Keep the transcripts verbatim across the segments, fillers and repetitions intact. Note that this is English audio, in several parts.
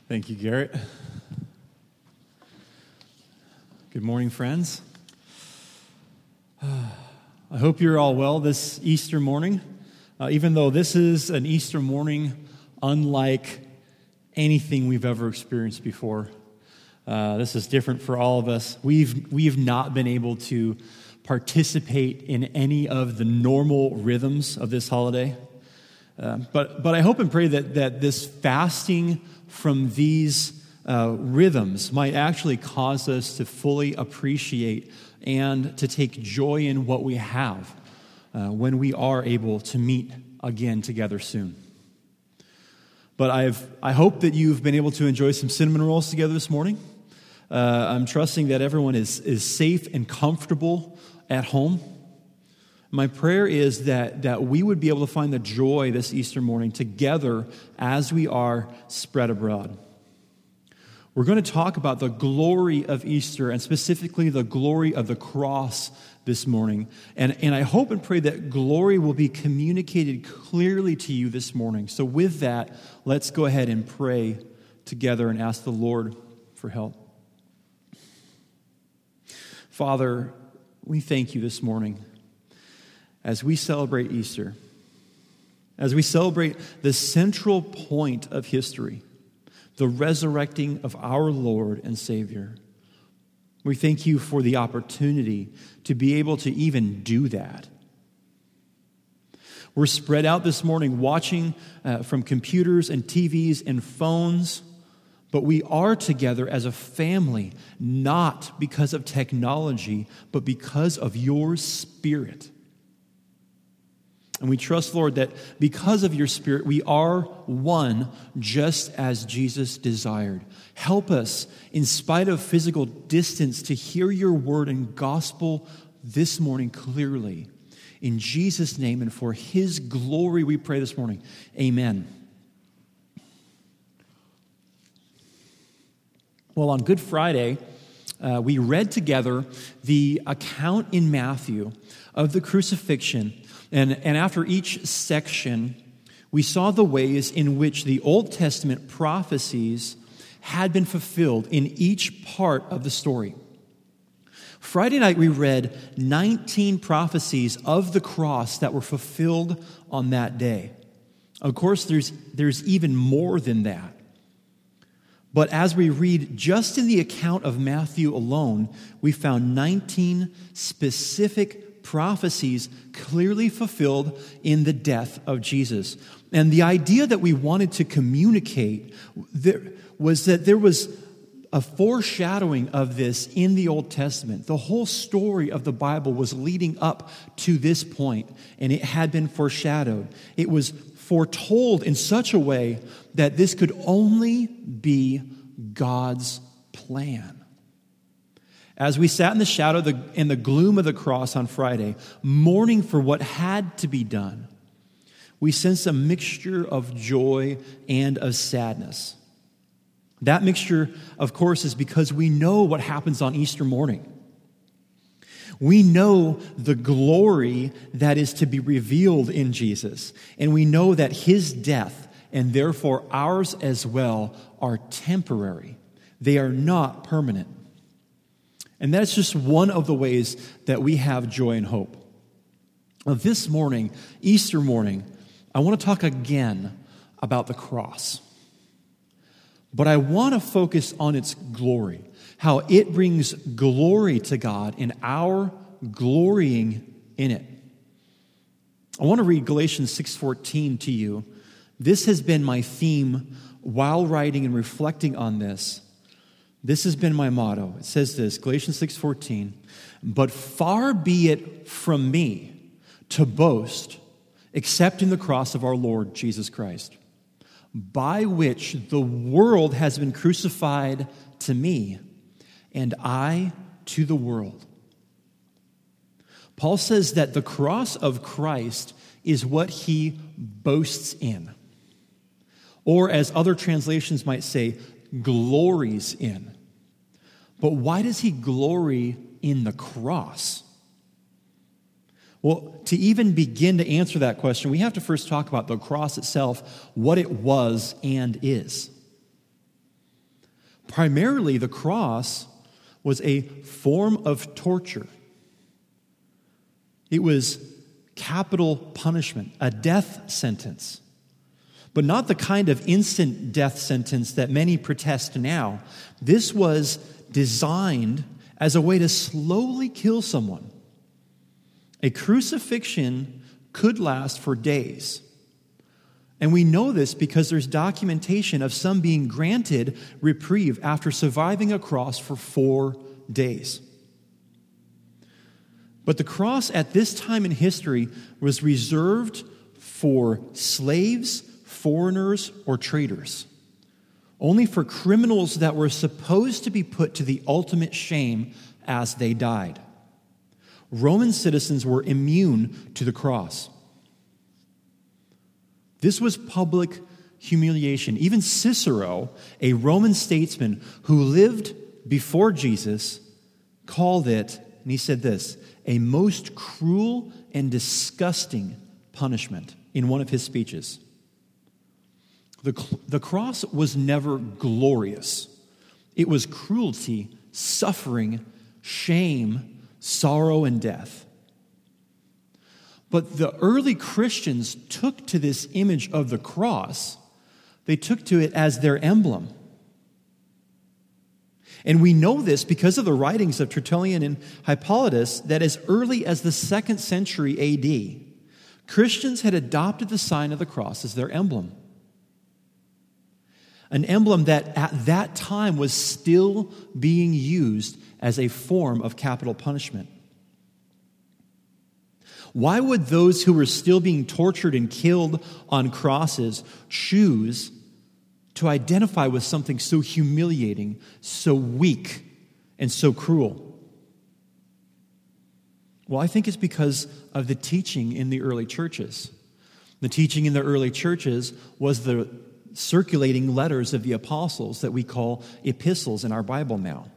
Thank you, Garrett. Good morning, friends. I hope you're all well this Easter morning, uh, even though this is an Easter morning unlike anything we've ever experienced before. Uh, this is different for all of us. We've we've not been able to participate in any of the normal rhythms of this holiday. Uh, but but I hope and pray that that this fasting from these uh, rhythms might actually cause us to fully appreciate and to take joy in what we have uh, when we are able to meet again together soon. But I've I hope that you've been able to enjoy some cinnamon rolls together this morning. Uh, I'm trusting that everyone is is safe and comfortable at home. My prayer is that, that we would be able to find the joy this Easter morning together as we are spread abroad. We're going to talk about the glory of Easter and specifically the glory of the cross this morning. And, and I hope and pray that glory will be communicated clearly to you this morning. So with that, let's go ahead and pray together and ask the Lord for help. Father, we thank you this morning as we celebrate Easter, as we celebrate the central point of history, the resurrecting of our Lord and Savior. We thank you for the opportunity to be able to even do that. We're spread out this morning watching uh, from computers and T Vs and phones, but we are together as a family, not because of technology, but because of your Spirit. And we trust, Lord, that because of your Spirit, we are one just as Jesus desired. Help us, in spite of physical distance, to hear your word and gospel this morning clearly. In Jesus' name and for his glory we pray this morning. Amen. Well, on Good Friday, uh, we read together the account in Matthew of the crucifixion. And, and after each section, we saw the ways in which the Old Testament prophecies had been fulfilled in each part of the story. Friday night, we read nineteen prophecies of the cross that were fulfilled on that day. Of course, there's, there's even more than that. But as we read just in the account of Matthew alone, we found nineteen specific prophecies clearly fulfilled in the death of Jesus. And the idea that we wanted to communicate there was that there was a foreshadowing of this in the Old Testament. The whole story of the Bible was leading up to this point, and it had been foreshadowed. It was foretold in such a way that this could only be God's plan. As we sat in the shadow the, in the gloom of the cross on Friday, mourning for what had to be done, we sensed a mixture of joy and of sadness. That mixture, of course, is because we know what happens on Easter morning. We know the glory that is to be revealed in Jesus, and we know that his death, and therefore ours as well, are temporary. They are not permanent. And that's just one of the ways that we have joy and hope. Well, this morning, Easter morning, I want to talk again about the cross. But I want to focus on its glory, how it brings glory to God and our glorying in it. I want to read Galatians six fourteen to you. This has been my theme while writing and reflecting on this. This has been my motto. It says this, Galatians six fourteen, but far be it from me to boast except in the cross of our Lord Jesus Christ, by which the world has been crucified to me, and I to the world. Paul says that the cross of Christ is what he boasts in, or as other translations might say, glories in. But why does he glory in the cross? Well, to even begin to answer that question, we have to first talk about the cross itself, what it was and is. Primarily, the cross was a form of torture. It was capital punishment, a death sentence. But not the kind of instant death sentence that many protest now. This was designed as a way to slowly kill someone. A crucifixion could last for days. And we know this because there's documentation of some being granted reprieve after surviving a cross for four days. But the cross at this time in history was reserved for slaves, foreigners, or traitors. Only for criminals that were supposed to be put to the ultimate shame as they died. Roman citizens were immune to the cross. This was public humiliation. Even Cicero, a Roman statesman who lived before Jesus, called it, and he said this, a most cruel and disgusting punishment in one of his speeches. The, the cross was never glorious. It was cruelty, suffering, shame, sorrow, and death. But the early Christians took to this image of the cross, they took to it as their emblem. And we know this because of the writings of Tertullian and Hippolytus that as early as the second century A D, Christians had adopted the sign of the cross as their emblem. An emblem that at that time was still being used as a form of capital punishment. Why would those who were still being tortured and killed on crosses choose to identify with something so humiliating, so weak, and so cruel? Well, I think it's because of the teaching in the early churches. The teaching in the early churches was the circulating letters of the apostles that we call epistles in our Bible now.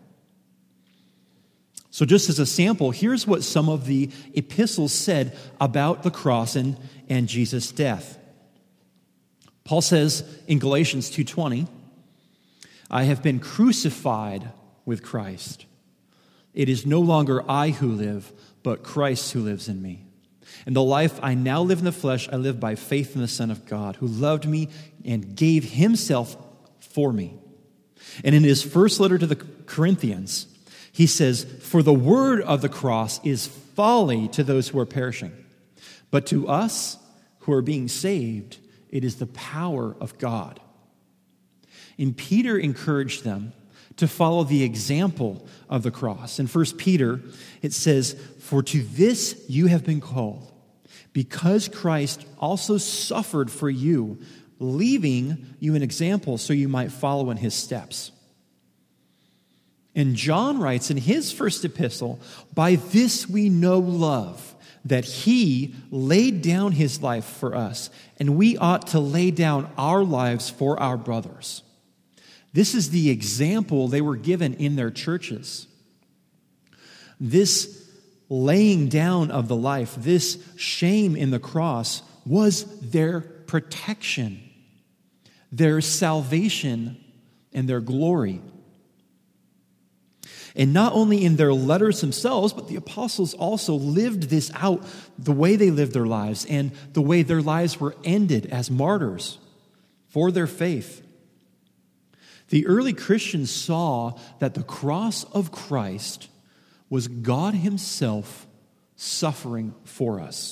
So just as a sample, here's what some of the epistles said about the cross and, and Jesus' death. Paul says in Galatians two twenty, I have been crucified with Christ. It is no longer I who live, but Christ who lives in me. And the life I now live in the flesh, I live by faith in the Son of God, who loved me and gave himself for me. And in his first letter to the Corinthians, he says, for the word of the cross is folly to those who are perishing. But to us who are being saved, it is the power of God. And Peter encouraged them to follow the example of the cross. In First Peter, it says, for to this you have been called, because Christ also suffered for you, leaving you an example so you might follow in his steps. And John writes in his first epistle, by this we know love, that he laid down his life for us, and we ought to lay down our lives for our brothers. This is the example they were given in their churches. This laying down of the life, this shame in the cross was their protection, their salvation, and their glory. And not only in their letters themselves, but the apostles also lived this out, the way they lived their lives and the way their lives were ended as martyrs for their faith. The early Christians saw that the cross of Christ was God himself suffering for us.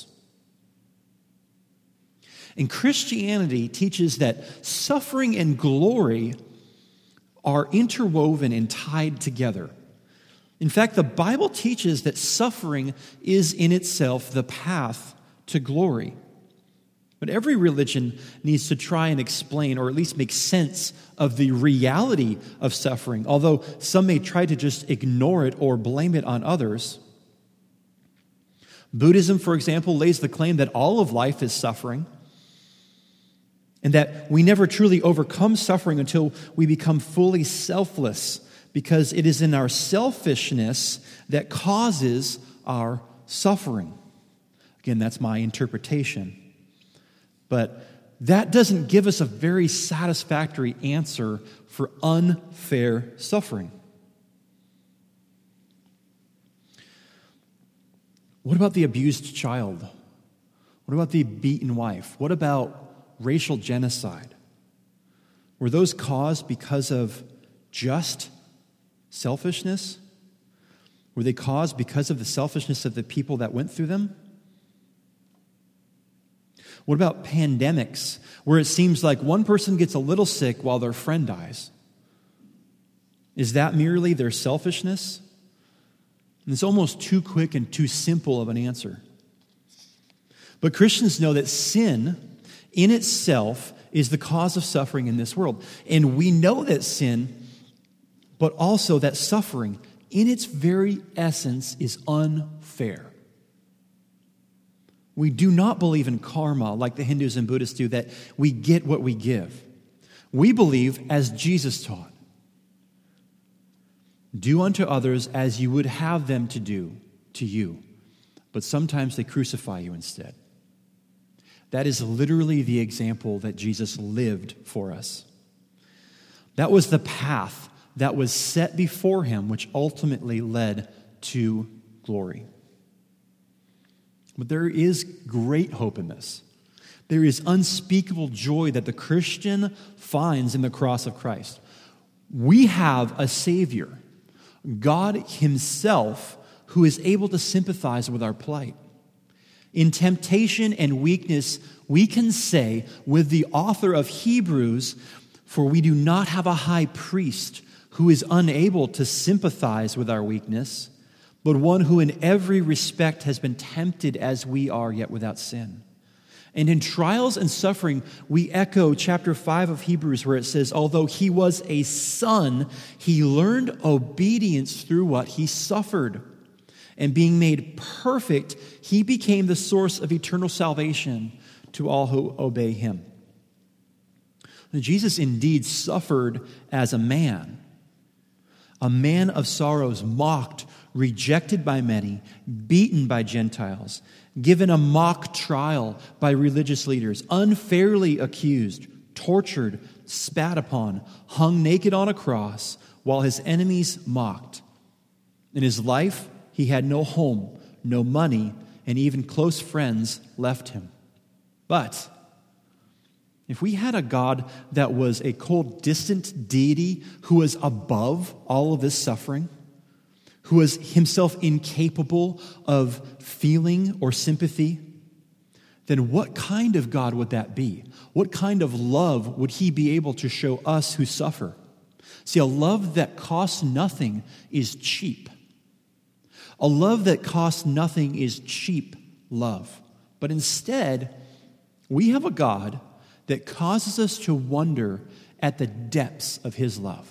And Christianity teaches that suffering and glory are interwoven and tied together. In fact, the Bible teaches that suffering is in itself the path to glory. But every religion needs to try and explain, or at least make sense of the reality of suffering, although some may try to just ignore it or blame it on others. Buddhism, for example, lays the claim that all of life is suffering, and that we never truly overcome suffering until we become fully selfless, because it is in our selfishness that causes our suffering. Again, that's my interpretation. But that doesn't give us a very satisfactory answer for unfair suffering. What about the abused child? What about the beaten wife? What about racial genocide? Were those caused because of just selfishness? Were they caused because of the selfishness of the people that went through them? What about pandemics, where it seems like one person gets a little sick while their friend dies? Is that merely their selfishness? And it's almost too quick and too simple of an answer. But Christians know that sin in itself is the cause of suffering in this world. And we know that sin, but also that suffering in its very essence is unfair. We do not believe in karma like the Hindus and Buddhists do, that we get what we give. We believe, as Jesus taught, do unto others as you would have them to do to you, but sometimes they crucify you instead. That is literally the example that Jesus lived for us. That was the path that was set before him, which ultimately led to glory. But there is great hope in this. There is unspeakable joy that the Christian finds in the cross of Christ. We have a Savior, God himself, who is able to sympathize with our plight. In temptation and weakness, we can say with the author of Hebrews, for we do not have a high priest who is unable to sympathize with our weakness, but one who in every respect has been tempted as we are, yet without sin. And in trials and suffering, we echo chapter five of Hebrews, where it says, although he was a son, he learned obedience through what he suffered. And being made perfect, he became the source of eternal salvation to all who obey him. Jesus indeed suffered as a man, a man of sorrows, mocked, rejected by many, beaten by Gentiles, given a mock trial by religious leaders, unfairly accused, tortured, spat upon, hung naked on a cross, while his enemies mocked. In his life, he had no home, no money, and even close friends left him. But if we had a God that was a cold, distant deity who was above all of this suffering, who was himself incapable of feeling or sympathy, then what kind of God would that be? What kind of love would he be able to show us who suffer? See, a love that costs nothing is cheap. A love that costs nothing is cheap love. But instead, we have a God that causes us to wonder at the depths of his love.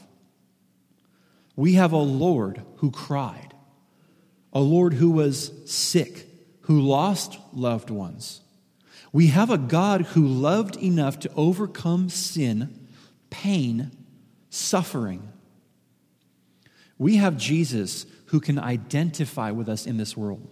We have a Lord who cried, a Lord who was sick, who lost loved ones. We have a God who loved enough to overcome sin, pain, suffering. We have Jesus who can identify with us in this world.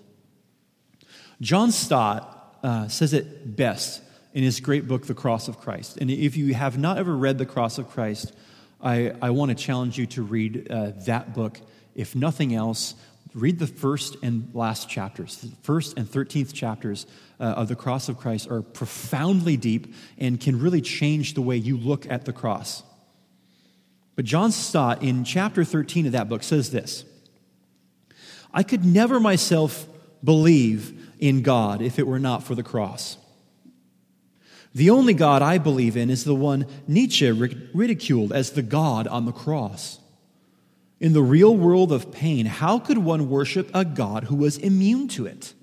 John Stott uh, says it best in his great book, The Cross of Christ. And if you have not ever read The Cross of Christ, I, I want to challenge you to read uh, that book. If nothing else, read the first and last chapters. The first and thirteenth chapters uh, of The Cross of Christ are profoundly deep and can really change the way you look at the cross. But John Stott, in chapter thirteen of that book, says this: I could never myself believe in God if it were not for the cross. The only God I believe in is the one Nietzsche ridiculed as the God on the cross. In the real world of pain, how could one worship a God who was immune to it?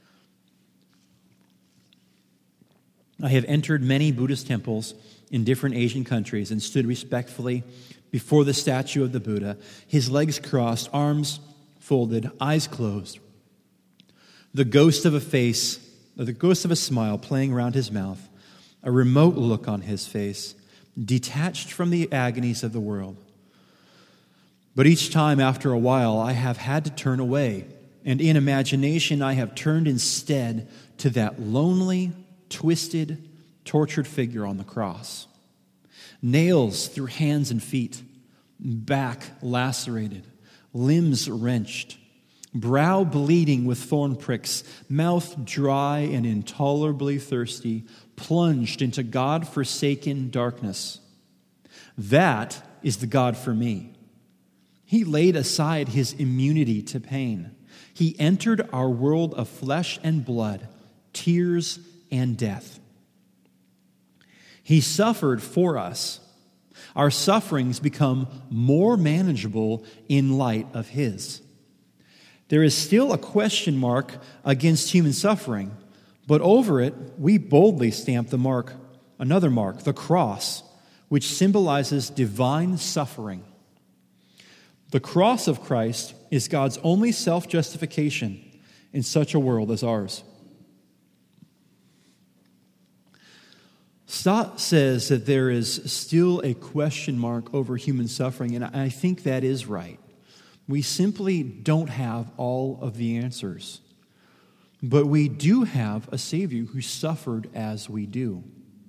I have entered many Buddhist temples in different Asian countries and stood respectfully before the statue of the Buddha, his legs crossed, arms folded, eyes closed. The ghost of a face, or the ghost of a smile playing around his mouth, a remote look on his face, detached from the agonies of the world. But each time after a while, I have had to turn away, and in imagination I have turned instead to that lonely, twisted, tortured figure on the cross. Nails through hands and feet, back lacerated, limbs wrenched, brow bleeding with thorn pricks, mouth dry and intolerably thirsty, plunged into God-forsaken darkness. That is the God for me. He laid aside his immunity to pain. He entered our world of flesh and blood, tears and death. He suffered for us. Our sufferings become more manageable in light of his. There is still a question mark against human suffering, but over it, we boldly stamp the mark, another mark, the cross, which symbolizes divine suffering. The cross of Christ is God's only self-justification in such a world as ours. Stott says that there is still a question mark over human suffering, and I think that is right. We simply don't have all of the answers. But we do have a Savior who suffered as we do.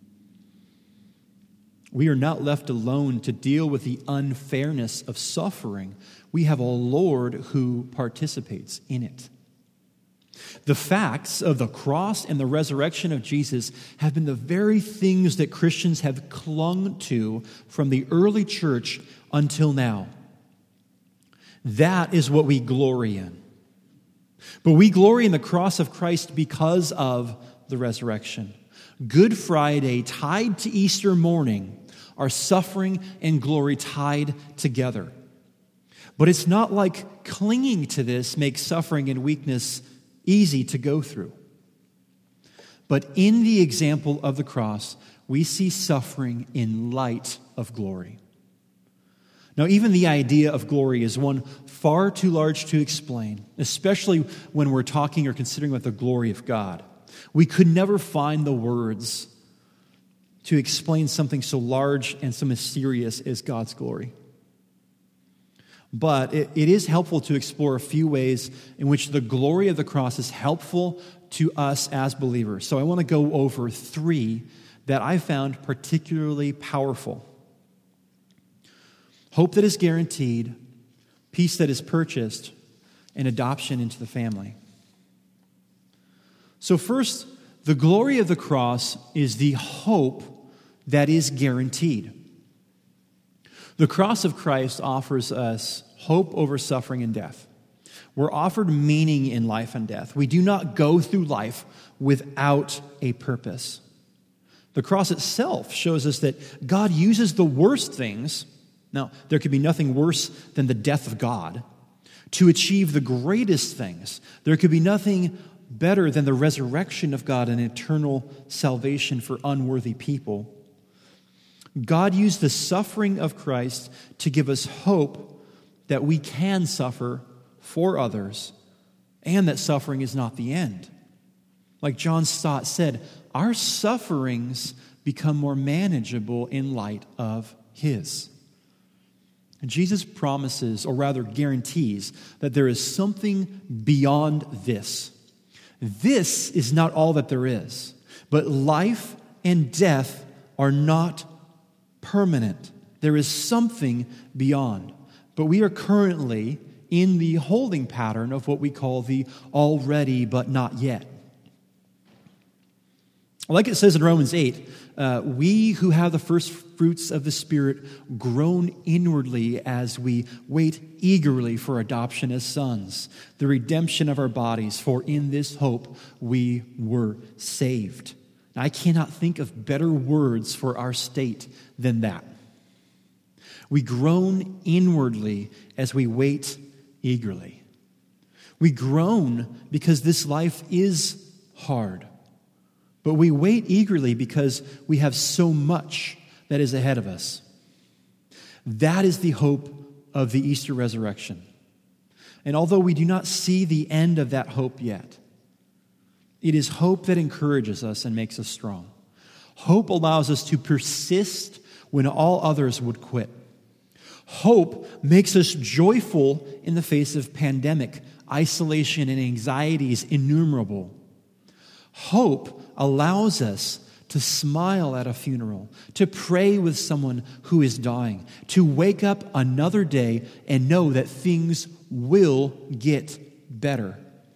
We are not left alone to deal with the unfairness of suffering. We have a Lord who participates in it. The facts of the cross and the resurrection of Jesus have been the very things that Christians have clung to from the early church until now. That is what we glory in. But we glory in the cross of Christ because of the resurrection. Good Friday tied to Easter morning are suffering and glory tied together. But it's not like clinging to this makes suffering and weakness easy to go through. But in the example of the cross, we see suffering in light of glory. Now, even the idea of glory is one far too large to explain, especially when we're talking or considering about the glory of God. We could never find the words to explain something so large and so mysterious as God's glory. But it, it is helpful to explore a few ways in which the glory of the cross is helpful to us as believers. So I want to go over three that I found particularly powerful. Hope that is guaranteed, peace that is purchased, and adoption into the family. So first, the glory of the cross is the hope that is guaranteed. The cross of Christ offers us hope over suffering and death. We're offered meaning in life and death. We do not go through life without a purpose. The cross itself shows us that God uses the worst things. Now, there could be nothing worse than the death of God to achieve the greatest things. There could be nothing better than the resurrection of God and eternal salvation for unworthy people. God used the suffering of Christ to give us hope that we can suffer for others and that suffering is not the end. Like John Stott said, our sufferings become more manageable in light of his. And Jesus promises, or rather guarantees, that there is something beyond this. This is not all that there is, but life and death are not permanent. There is something beyond. But we are currently in the holding pattern of what we call the already but not yet. Like it says in Romans eight, uh, we who have the first fruits of the Spirit groan inwardly as we wait eagerly for adoption as sons, the redemption of our bodies, for in this hope we were saved. Now, I cannot think of better words for our state than that. We groan inwardly as we wait eagerly. We groan because this life is hard. But we wait eagerly because we have so much that is ahead of us. That is the hope of the Easter resurrection. And although we do not see the end of that hope yet, it is hope that encourages us and makes us strong. Hope allows us to persist when all others would quit. Hope makes us joyful in the face of pandemic, isolation, and anxieties innumerable. Hope allows us to smile at a funeral, to pray with someone who is dying, to wake up another day and know that things will get better.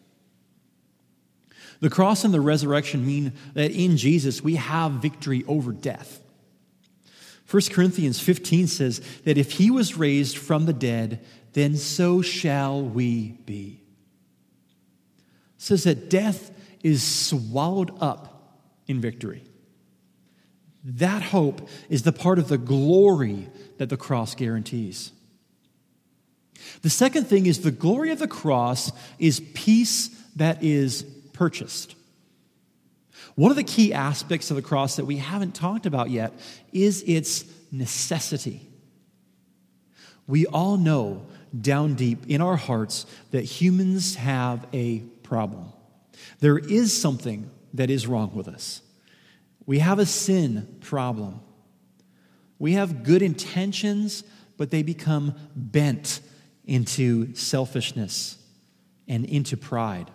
The cross and the resurrection mean that in Jesus we have victory over death. First Corinthians fifteen says that if he was raised from the dead, then so shall we be. It says that death is swallowed up in victory. That hope is the part of the glory that the cross guarantees. The second thing is the glory of the cross is peace that is purchased. One of the key aspects of the cross that we haven't talked about yet is its necessity. We all know down deep in our hearts that humans have a problem. There is something that is wrong with us. We have a sin problem. We have good intentions, but they become bent into selfishness and into pride.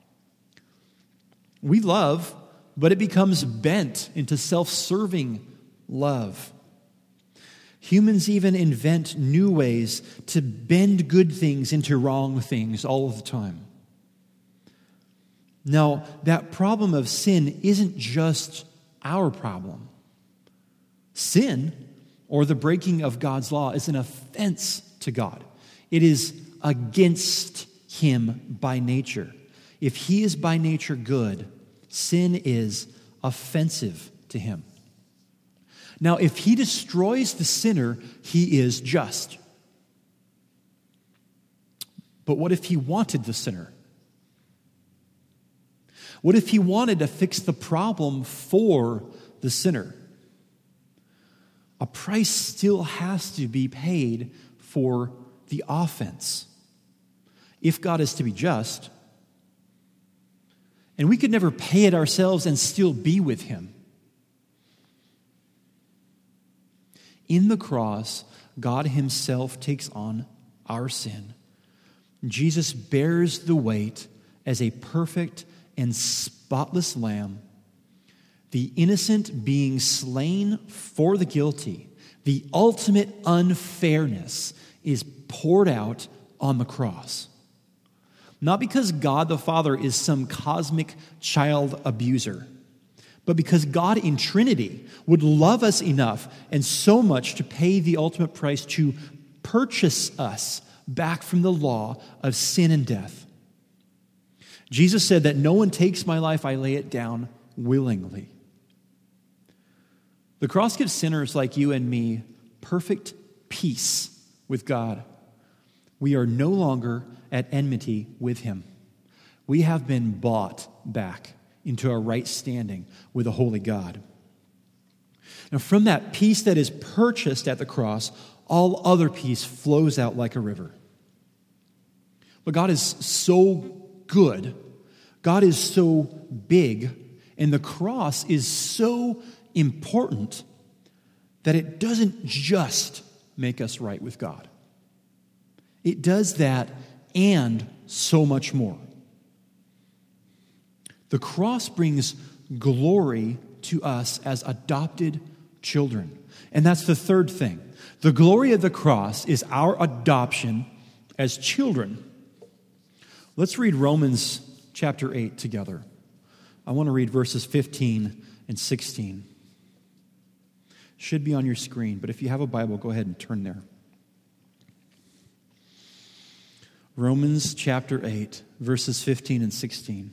We love, but it becomes bent into self-serving love. Humans even invent new ways to bend good things into wrong things all of the time. Now, that problem of sin isn't just our problem. Sin, or the breaking of God's law, is an offense to God. It is against him by nature. If he is by nature good, sin is offensive to him. Now, if he destroys the sinner, he is just. But what if he wanted the sinner? What if he wanted to fix the problem for the sinner? A price still has to be paid for the offense. If God is to be just, and we could never pay it ourselves and still be with him. In the cross, God himself takes on our sin. Jesus bears the weight as a perfect and spotless lamb, the innocent being slain for the guilty. The ultimate unfairness is poured out on the cross. Not because God the Father is some cosmic child abuser, but because God in Trinity would love us enough and so much to pay the ultimate price to purchase us back from the law of sin and death. Jesus said that no one takes my life, I lay it down willingly. The cross gives sinners like you and me perfect peace with God. We are no longer at enmity with him. We have been bought back into a right standing with a holy God. Now, from that peace that is purchased at the cross, all other peace flows out like a river. But God is so good, God is so big, and the cross is so important that it doesn't just make us right with God. It does that and so much more. The cross brings glory to us as adopted children. And that's the third thing. The glory of the cross is our adoption as children. Let's read Romans chapter eight together. I want to read verses fifteen and sixteen. Should be on your screen, but if you have a Bible, go ahead and turn there. Romans chapter eight, verses fifteen and sixteen.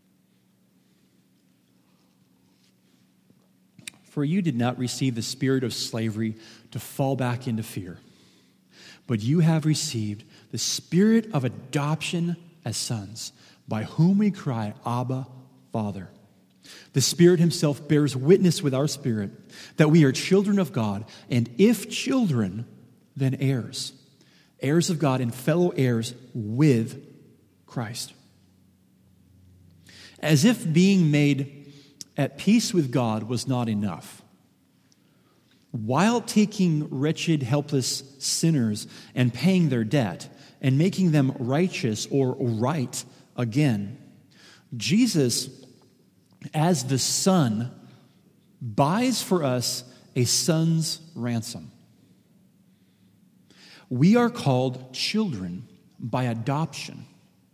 For you did not receive the spirit of slavery to fall back into fear, but you have received the spirit of adoption as sons, by whom we cry, Abba, Father. The Spirit himself bears witness with our spirit that we are children of God, and if children, then heirs. Heirs of God and fellow heirs with Christ. As if being made at peace with God was not enough, while taking wretched, helpless sinners and paying their debt and making them righteous or right again, Jesus, as the Son, buys for us a son's ransom. We are called children by adoption.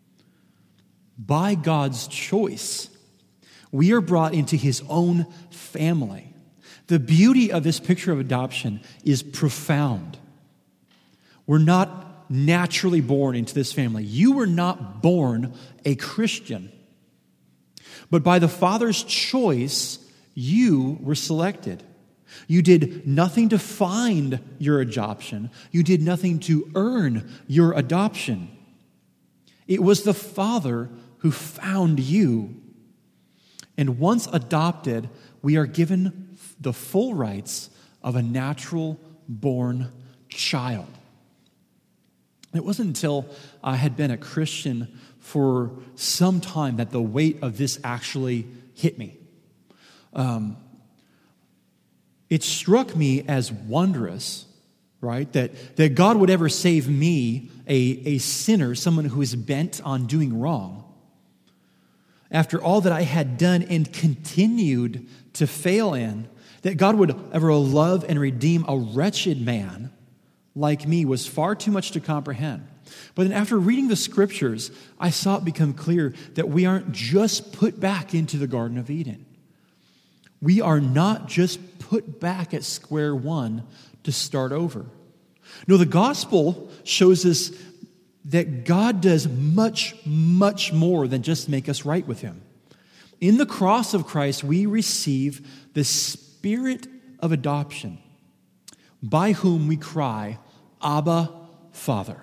By God's choice, we are brought into his own family. The beauty of this picture of adoption is profound. We're not naturally born into this family. You were not born a Christian. But by the Father's choice, you were selected. You did nothing to find your adoption. You did nothing to earn your adoption. It was the Father who found you. And once adopted, we are given the full rights of a natural-born child. It wasn't until I had been a Christian for some time that the weight of this actually hit me. Um, it struck me as wondrous, right, that, that God would ever save me, a, a sinner, someone who is bent on doing wrong, after all that I had done and continued to fail in, that God would ever love and redeem a wretched man like me was far too much to comprehend. But then after reading the scriptures, I saw it become clear that we aren't just put back into the Garden of Eden. We are not just put back at square one to start over. No, the gospel shows us that God does much, much more than just make us right with him. In the cross of Christ, we receive the Spirit of adoption, by whom we cry, Abba, Father.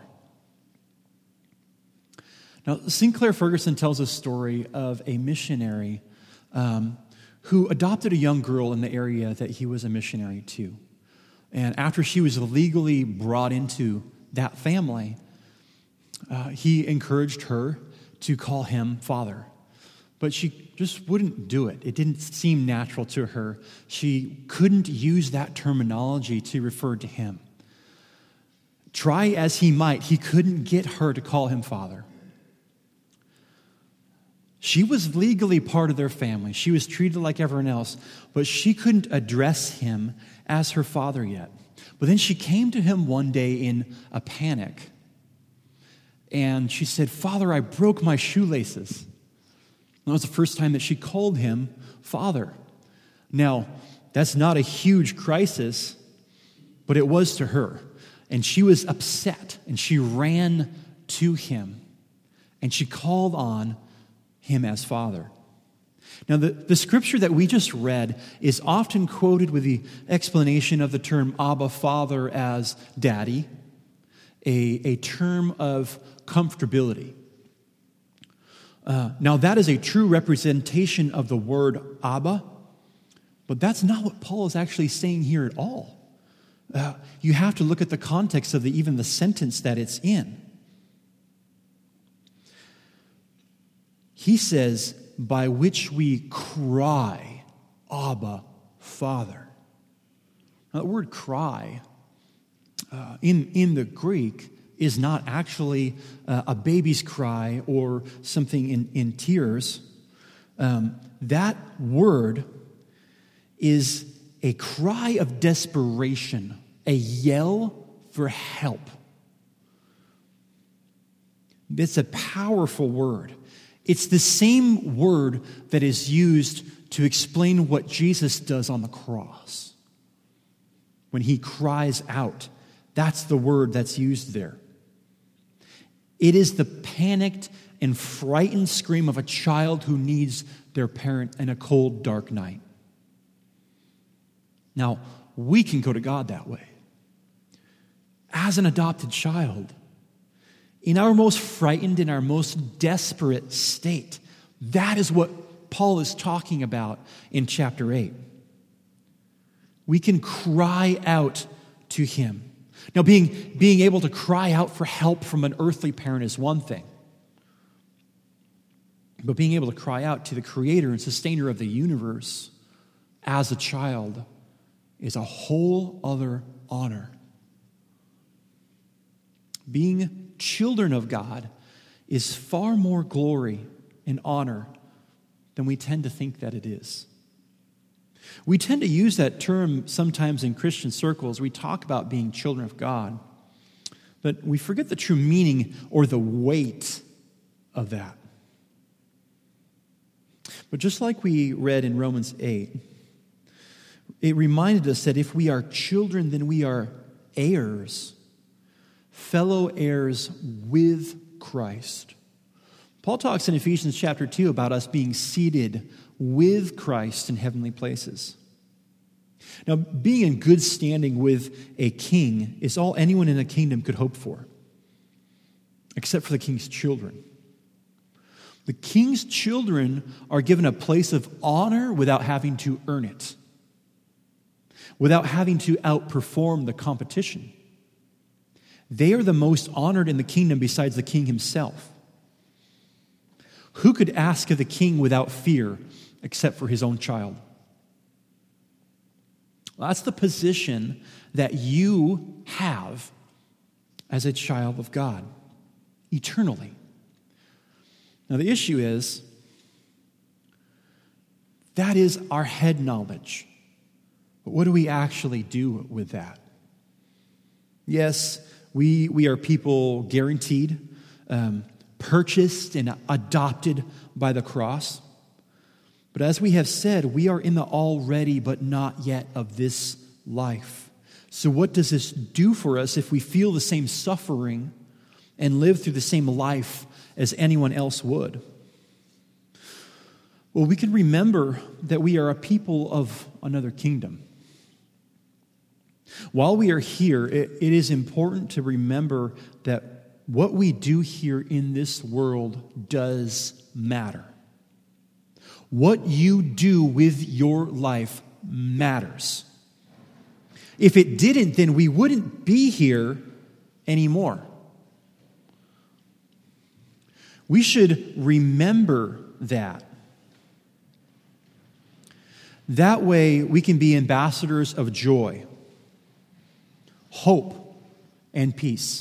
Now, Sinclair Ferguson tells a story of a missionary um, who adopted a young girl in the area that he was a missionary to. And after she was legally brought into that family, uh, he encouraged her to call him Father. But she just wouldn't do it. It didn't seem natural to her. She couldn't use that terminology to refer to him. Try as he might, he couldn't get her to call him Father. She was legally part of their family. She was treated like everyone else, but she couldn't address him as her father yet. But then she came to him one day in a panic, and she said, "Father, I broke my shoelaces." That was the first time that she called him Father. Now, that's not a huge crisis, but it was to her. And she was upset, and she ran to him, and she called on him as Father. Now, the, the scripture that we just read is often quoted with the explanation of the term Abba, Father, as Daddy, a, a term of comfortability. Uh, now, that is a true representation of the word Abba, but that's not what Paul is actually saying here at all. Uh, you have to look at the context of the, even the sentence that it's in. He says, by which we cry, Abba, Father. Now, the word cry uh, in, in the Greek is not actually uh, a baby's cry or something in, in tears. Um, that word is a cry of desperation, a yell for help. It's a powerful word. It's the same word that is used to explain what Jesus does on the cross. When he cries out, that's the word that's used there. It is the panicked and frightened scream of a child who needs their parent in a cold, dark night. Now, we can go to God that way. As an adopted child, in our most frightened, in our most desperate state, that is what Paul is talking about in chapter eight. We can cry out to him. Now, being, being able to cry out for help from an earthly parent is one thing. But being able to cry out to the creator and sustainer of the universe as a child is a whole other honor. Being children of God is far more glory and honor than we tend to think that it is. We tend to use that term sometimes in Christian circles. We talk about being children of God, but we forget the true meaning or the weight of that. But just like we read in Romans eight, it reminded us that if we are children, then we are heirs, fellow heirs with Christ. Paul talks in Ephesians chapter two about us being seated with Christ in heavenly places. Now, being in good standing with a king is all anyone in a kingdom could hope for, except for the king's children. The king's children are given a place of honor without having to earn it, without having to outperform the competition. They are the most honored in the kingdom besides the king himself. Who could ask of the king without fear except for his own child? Well, that's the position that you have as a child of God, eternally. Now, the issue is, that is our head knowledge. But what do we actually do with that? Yes, we, we are people guaranteed, um, purchased and adopted by the cross. But as we have said, we are in the already but not yet of this life. So what does this do for us if we feel the same suffering and live through the same life as anyone else would? Well, we can remember that we are a people of another kingdom. While we are here, it, it is important to remember that what we do here in this world does matter. What you do with your life matters. If it didn't, then we wouldn't be here anymore. We should remember that. That way we can be ambassadors of joy, hope, and peace.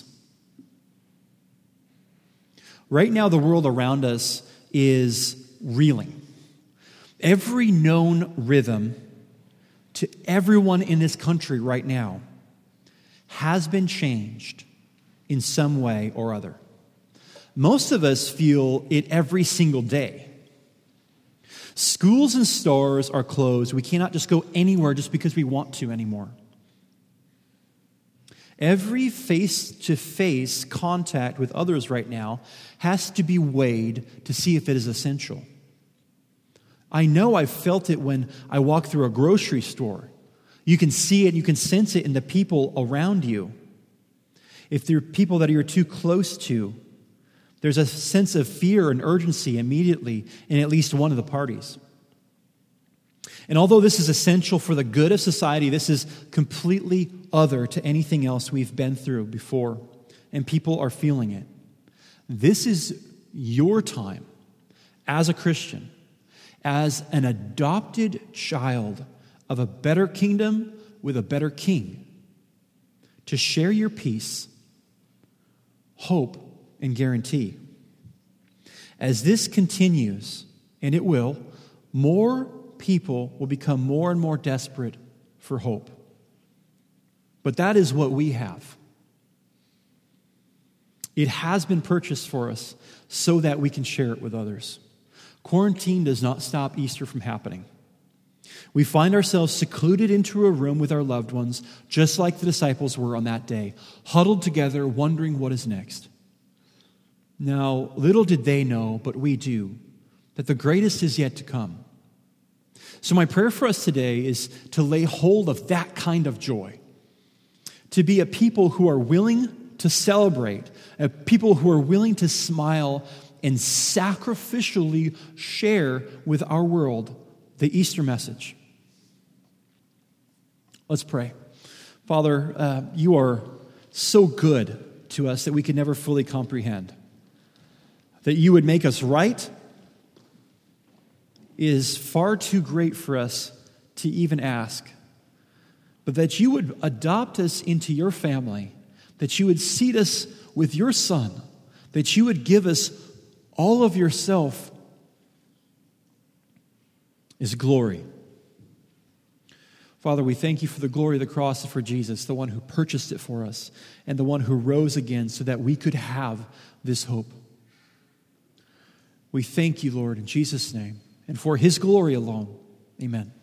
Right now, the world around us is reeling. Every known rhythm to everyone in this country right now has been changed in some way or other. Most of us feel it every single day. Schools and stores are closed. We cannot just go anywhere just because we want to anymore. Every face-to-face contact with others right now has to be weighed to see if it is essential. I know I've felt it when I walk through a grocery store. You can see it, you can sense it in the people around you. If there are people that you're too close to, there's a sense of fear and urgency immediately in at least one of the parties. And although this is essential for the good of society, this is completely other to anything else we've been through before, and people are feeling it. This is your time as a Christian, as an adopted child of a better kingdom with a better king, to share your peace, hope, and guarantee. As this continues, and it will, more people will become more and more desperate for hope. But that is what we have. It has been purchased for us so that we can share it with others. Quarantine does not stop Easter from happening. We find ourselves secluded into a room with our loved ones, just like the disciples were on that day, huddled together, wondering what is next. Now, little did they know, but we do, that the greatest is yet to come. So my prayer for us today is to lay hold of that kind of joy, to be a people who are willing to celebrate, a people who are willing to smile and sacrificially share with our world the Easter message. Let's pray. Father, uh, you are so good to us that we can never fully comprehend. That you would make us right is far too great for us to even ask. But that you would adopt us into your family, that you would seat us with your Son, that you would give us all of yourself is glory. Father, we thank you for the glory of the cross and for Jesus, the one who purchased it for us and the one who rose again so that we could have this hope. We thank you, Lord, in Jesus' name, and for his glory alone. Amen.